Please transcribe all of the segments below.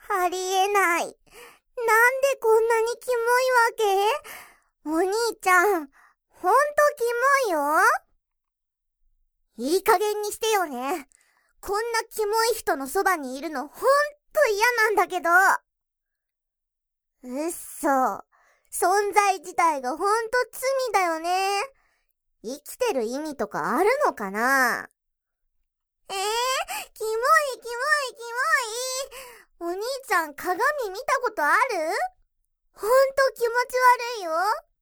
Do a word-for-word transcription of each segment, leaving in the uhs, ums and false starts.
ありえない。なんでこんなにキモいわけ？お兄ちゃん、ほんとキモいよ。いい加減にしてよね。こんなキモい人のそばにいるのほんと嫌なんだけど。うっそ。存在自体がほんと罪だよね。生きてる意味とかあるのかな？えー、キモいキモいキモい。お兄ちゃん鏡見たことある？ほんと気持ち悪いよ。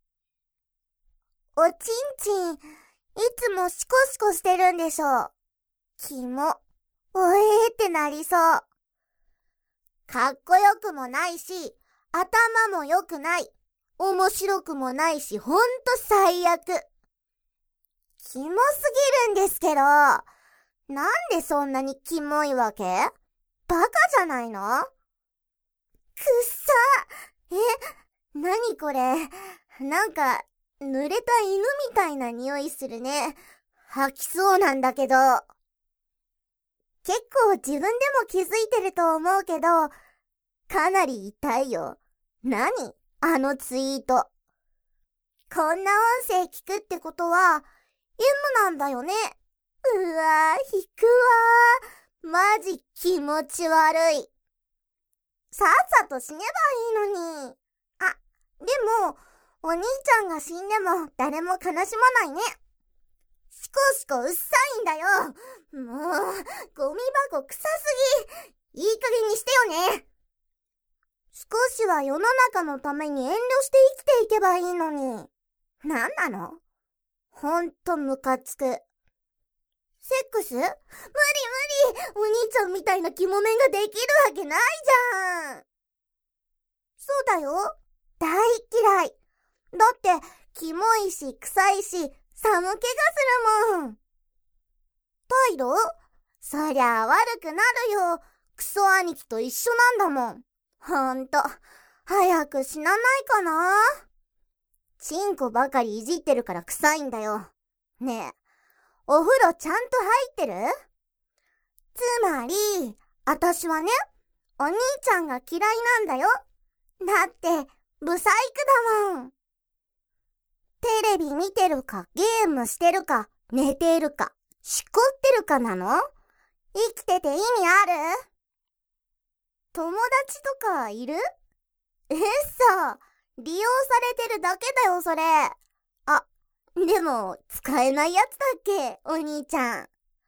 おちんちん、いつもシコシコしてるんでしょ。キモ。おえーってなりそう。かっこよくもないし、頭も良くない。面白くもないし、ほんと最悪。キモすぎるんですけど。なんでそんなにキモいわけ？バカじゃないの？くっさ。え、なにこれ。なんか、濡れた犬みたいな匂いするね。吐きそうなんだけど。結構自分でも気づいてると思うけど、かなり痛いよ。なに？あのツイート。こんな音声聞くってことは、M なんだよね。うわぁ、引くわー。マジ気持ち悪い。さっさと死ねばいいのに。あ、でも、お兄ちゃんが死んでも誰も悲しまないね。シコシコうっさいんだよ。もう、ゴミ箱臭すぎ。いい加減にしてよね。少しは世の中のために遠慮して生きていけばいいのに。なんなの？ほんとムカつく。セックス？無理無理。お兄ちゃんみたいなキモメンができるわけないじゃん。そうだよ。大嫌い。だって、キモいし、臭いし、寒気がするもん。態度？そりゃ悪くなるよ。クソ兄貴と一緒なんだもん。ほんと、早く死なないかな。チンコばかりいじってるから臭いんだよ。ねえ、お風呂ちゃんと入ってる？つまり、あたしはね、お兄ちゃんが嫌いなんだよ。だって、ブサイクだもん。テレビ見てるか、ゲームしてるか、寝てるか、しこってるかなの？生きてて意味ある？友達とかいる？えっさ、利用されてるだけだよ、それ。あ、でも、使えないやつだっけ、お兄ちゃん。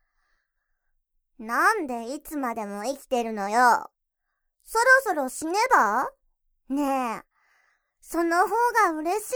なんでいつまでも生きてるのよ。そろそろ死ねば？ねえ、その方が嬉しい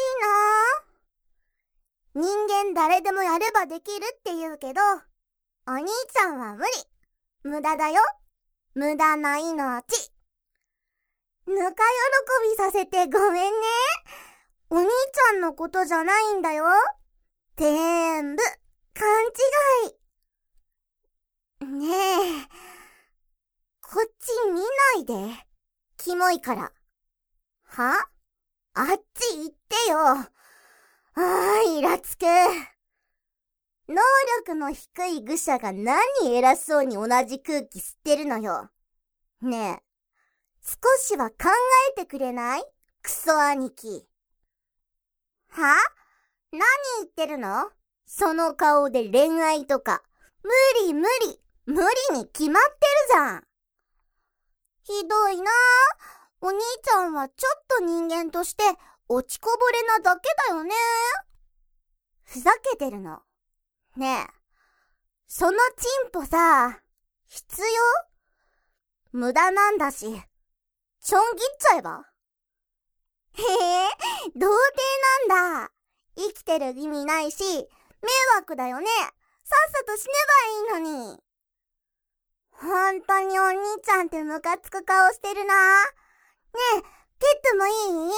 な。人間誰でもやればできるって言うけど、お兄ちゃんは無理。無駄だよ。無駄な命。ぬか喜びさせてごめんね。お兄ちゃんのことじゃないんだよ。全部、勘違い。ねえ、こっち見ないで。キモいから。は？あっち行ってよ。ああ、イラつく。能力の低い愚者が何偉そうに同じ空気吸ってるのよ。ねえ、少しは考えてくれない？クソ兄貴。は？何言ってるの？その顔で恋愛とか。無理無理。無理に決まってるじゃん。ひどいな。お兄ちゃんはちょっと人間として落ちこぼれなだけだよね。ふざけてるの。ねえ、そのチンポさ、必要？無駄なんだし、ちょん切っちゃえば？へえ、童貞なんだ。生きてる意味ないし、迷惑だよね。さっさと死ねばいいのに。ほんとにお兄ちゃんってムカつく顔してるな。ねえ、蹴ってもいい？マン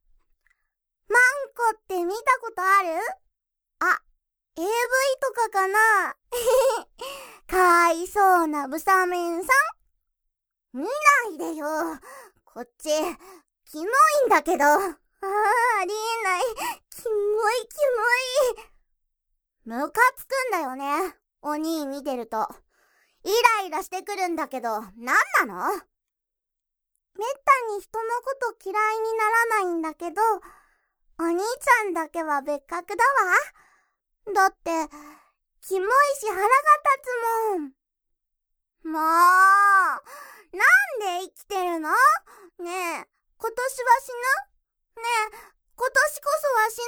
コって見たことある？あ、エーブイ とかかな。かわいそうなブサメンさん。見ないでよ。こっち、キモいんだけど。ああ、ありえない。キモいキモい。ムカつくんだよね。お兄見てると。イライラしてくるんだけど、なんなの？ めったに人のこと嫌いにならないんだけど、お兄ちゃんだけは別格だわ。だって、キモいし腹が立つもん。もう、なんで生きてるの？ねえ、今年は死ぬ？ねえ、今年こそは死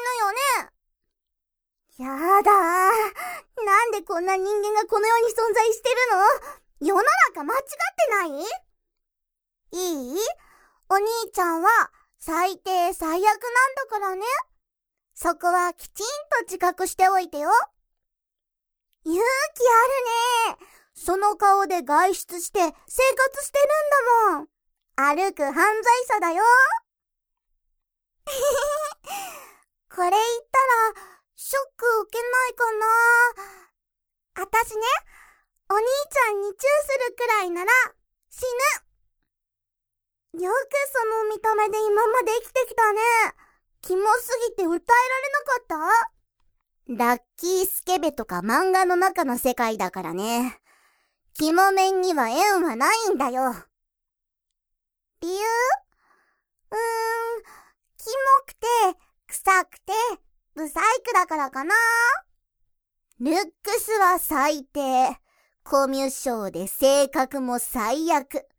ぬよね？やだー。なんでこんな人間がこの世に存在してるの？世の中間違ってない？いい？お兄ちゃんは最低最悪なんだからね。そこはきちんと自覚しておいてよ。勇気あるね。その顔で外出して生活してるんだもん。歩く犯罪者だよ。これ言ったらショック受けないかな。あたしね、お兄ちゃんにチューするくらいなら死ぬ。よくその見た目で今まで生きてきたね。キモすぎて訴えられなかった？ラッキースケベとか漫画の中の世界だからね。キモメンには縁はないんだよ。理由？うーん、キモくて、臭くて、ブサイクだからかな。ルックスは最低。コミュ障で性格も最悪。うわ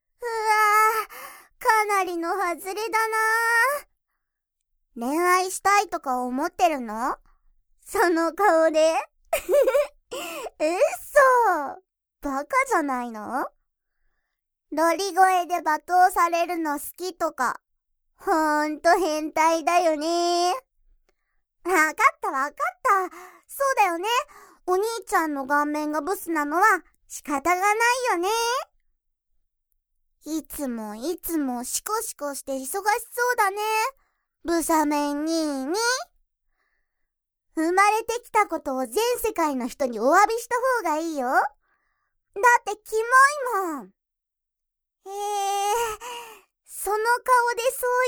ー、かなりの外れだな。恋愛したいとか思ってるの？その顔で嘘。バカじゃないの？ロリ声で罵倒されるの好きとか。ほーんと変態だよね。わかったわかった。そうだよね。お兄ちゃんの顔面がブスなのは仕方がないよね。いつもいつもシコシコして忙しそうだね。ブサメン兄に。生まれてきたことを全世界の人にお詫びした方がいいよ。だってキモいもん。へえ、その顔で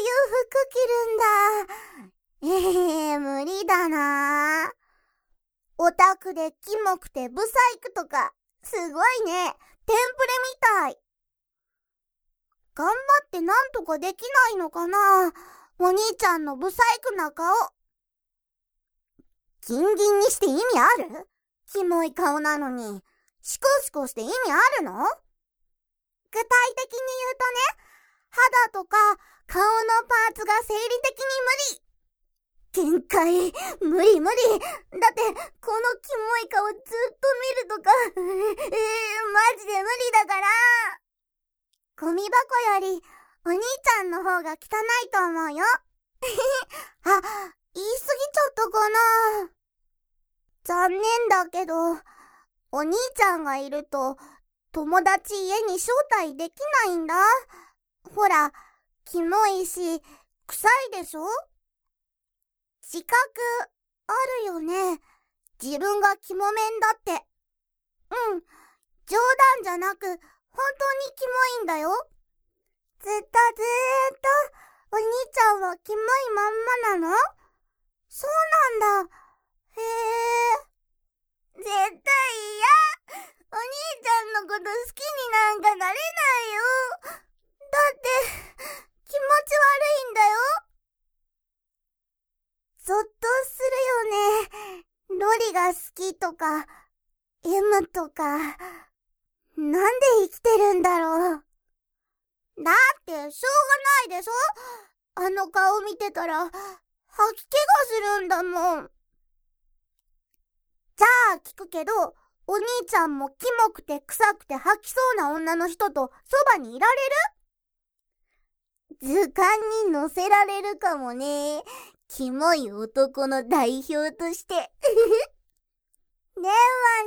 そういう服着るんだ。ええ、無理だな。オタクでキモくてブサイクとか、すごいね。テンプレみたい。頑張ってなんとかできないのかな。お兄ちゃんのブサイクな顔。ギンギンにして意味ある？キモい顔なのに、シコシコして意味あるの？具体的に言うとね、肌とか顔のパーツが生理的に無理。限界、無理無理。だって、このキモい顔ずっと見るとか、えー、マジで無理だから。ゴミ箱より、お兄ちゃんの方が汚いと思うよ。あ、言い過ぎちゃったかな。残念だけど、お兄ちゃんがいると、友達家に招待できないんだ。ほら、キモいし、臭いでしょ？自覚、あるよね。自分がキモメンだって。うん、冗談じゃなく、本当にキモいんだよ。ずっとずーっと、お兄ちゃんはキモいまんまなの？そうなんだ。へえ。絶対嫌。お兄ちゃんのこと好きになんかなれないよ。だって、気持ち悪いんだよ。ゾッとするよね。ロリが好きとか、M とか、なんで生きてるんだろう。だって、しょうがないでしょ？あの顔見てたら、吐き気がするんだもん。じゃあ聞くけど、お兄ちゃんもキモくて臭くて吐きそうな女の人とそばにいられる？図鑑に載せられるかもね。キモい男の代表として。電話にしようよ。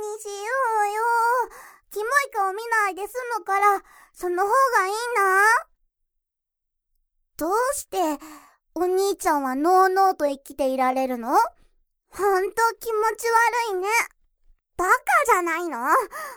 キモい顔見ないで済むから、その方がいいな。どうしてお兄ちゃんはのうのうと生きていられるの？ほんと気持ち悪いね。バカじゃないの？ほんと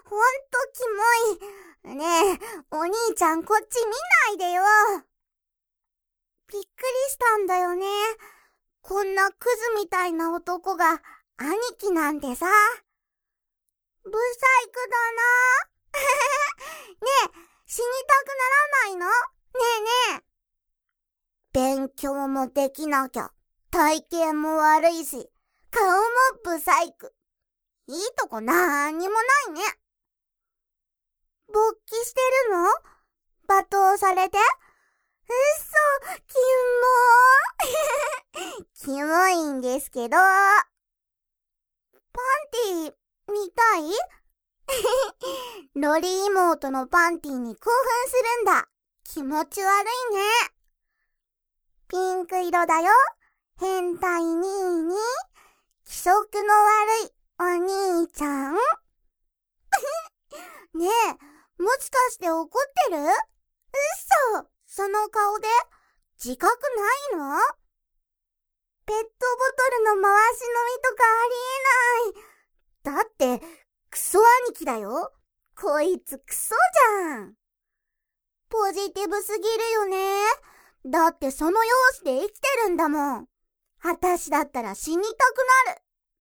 キモい。ねえ、お兄ちゃんこっち見ないでよ。びっくりしたんだよね。こんなクズみたいな男が兄貴なんてさ。ブサイクだな。ねえ、死にたくならないの？ えねえ。勉強もできなきゃ、体型も悪いし、顔もブサイク。いいとこなーにもないね。勃起してるの？罵倒されて？うっそ、キモー。キモいんですけど。パンティー、見たい？ロリ妹のパンティーに興奮するんだ。気持ち悪いね。ピンク色だよ。変態ニーニー。気色の悪いお兄ちゃん。ねえ、もしかして怒ってる？うっそ、その顔で自覚ないの？ペットボトルの回し飲みとかありえない。だって、クソ兄貴だよ。こいつクソじゃん。ポジティブすぎるよね。だってその容姿で生きてるんだもん。あたしだったら死にたくなる。